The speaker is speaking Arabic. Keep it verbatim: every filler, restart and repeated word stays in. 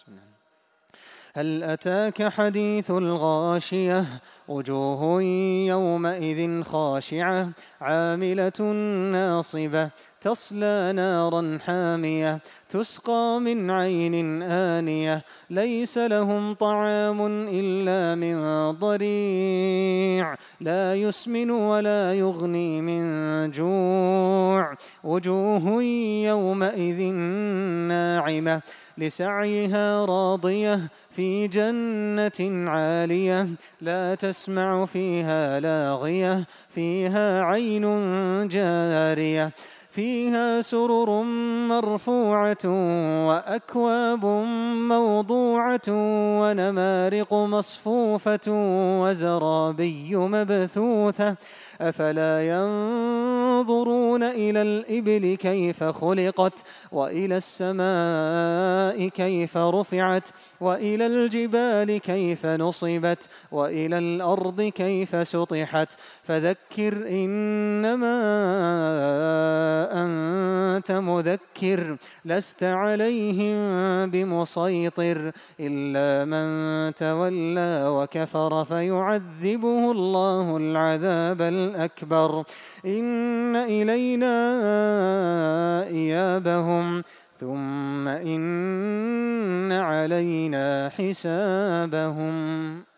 هل أتاك حديث الغاشية وجوه يومئذ خاشعة عاملة ناصبة تصلى نارا حامية تسقى من عين آنية ليس لهم طعام إلا من ضريع لا يسمن ولا يغني من جوع وجوه يومئذ ناعمة لسعيها راضية في جنة عالية لا تسمع فيها لاغية فيها عين جارية فيها سرر مرفوعة وأكواب موضوعة ونمارق مصفوفة وزرابي مبثوثة أفلا ينظرون إلى الإبل كيف خلقت وإلى السماء كيف رفعت وإلى الجبال كيف نصبت وإلى الأرض كيف سطحت فذكر إنما أنت مذكر لست عليهم بمسيطر إلا من تولى وكفر فيعذبه الله العذاب الأكبر إن إلينا إيابهم ثم إن علينا حسابهم.